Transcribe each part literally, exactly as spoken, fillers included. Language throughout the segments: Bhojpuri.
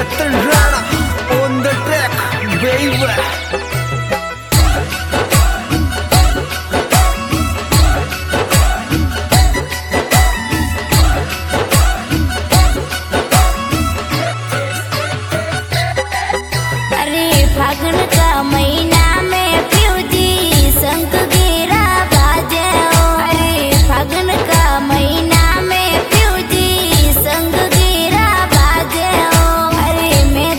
Ratan Rana on the track, baby. फागुन का महीना में फ्यूजी संग गिरा बाजे अरे फागुन का महीना में फ्यूजी संग गिरा बाजे अरे मैं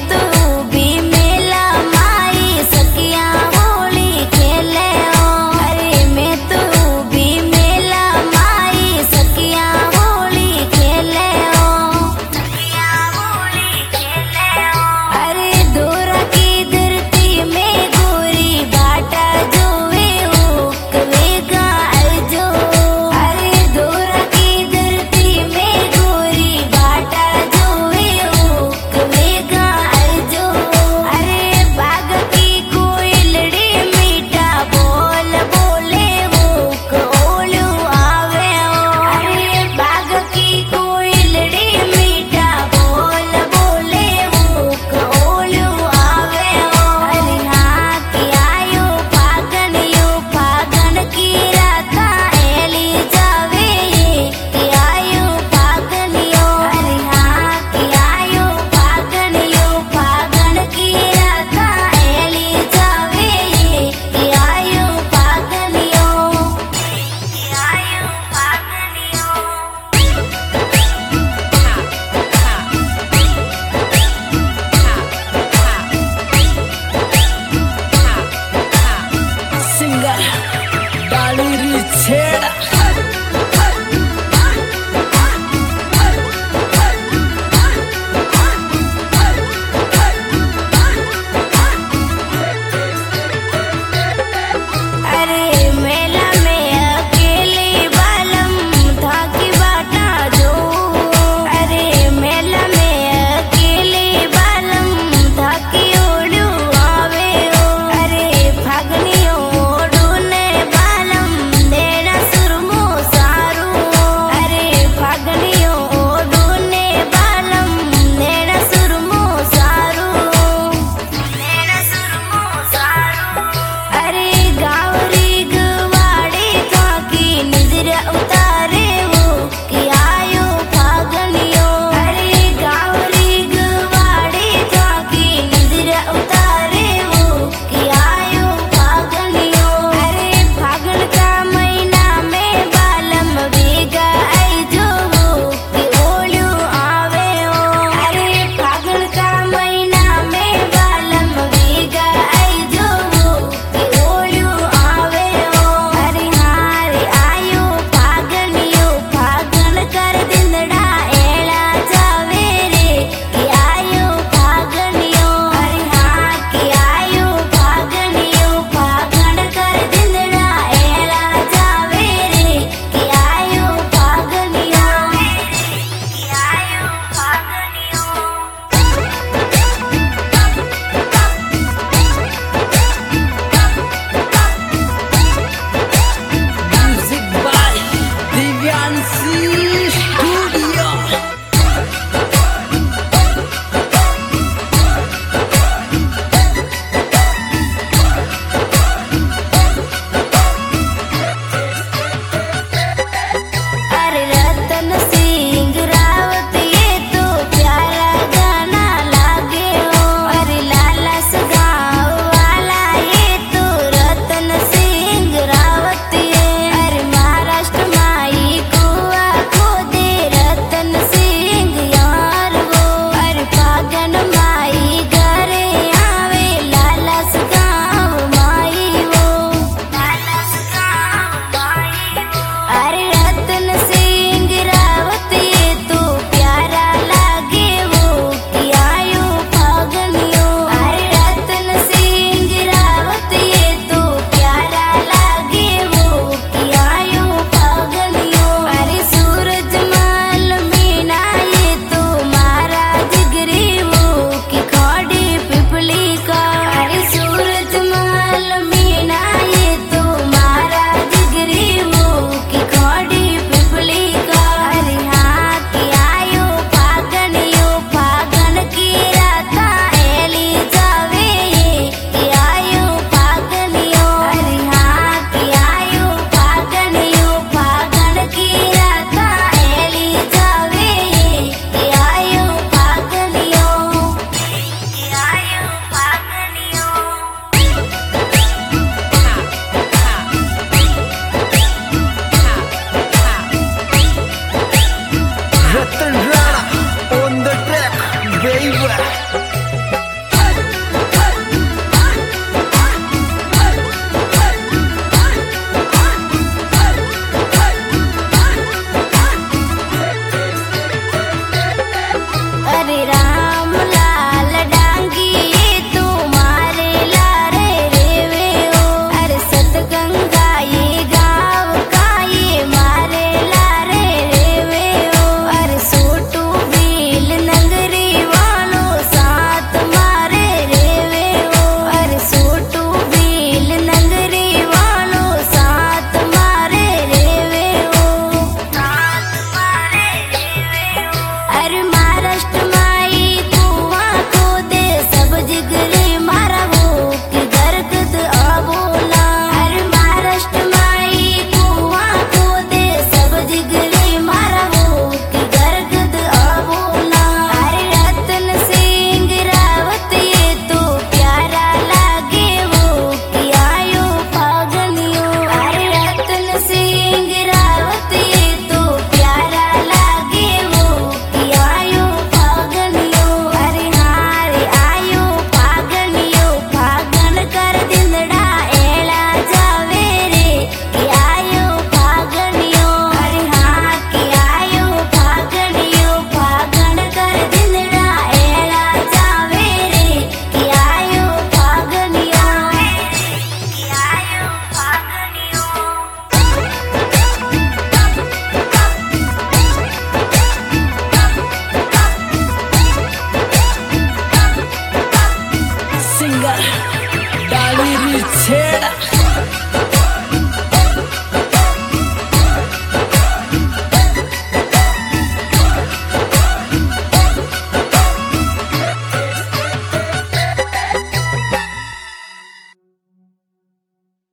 बेईबा अरे राम लाल डांगी तुम्हारे लारे रेवे ओ अरे सत गंगा ये गाँव का ये मारे लारे रेवे ओ अरे सोटू बील नगरी वालों साथ मारे रेवे ओ अरे सोटू बील नगरी वालों साथ मारे रेवे ओ साथ मारे रेवे ओ अरे महाराष्ट्र माई कुआ को दे सब जिगरे मारा वो कि दरगद अबोला अरे महाराष्ट्र माई कुआ को दे सब जिगरे मारा वो कि दरगद अबोला अरे रतन सिंह रावत ये तो प्यारा लागे वो कि आयो फागनियो अरे रतन सिंह रावत ये तो प्यारा लागे वो कि आयो फागनियो अरे हारे आयो फागनियो फागन कर दिंदड़ा एला जावे रे कि आयो फागनियो अरे हाँ कि आयो फागनियो फागन कर दिंदड़ा एला जावे रे कि आयो फागनियो कि आयो फागनियो सिंगर डाली री छेड़ा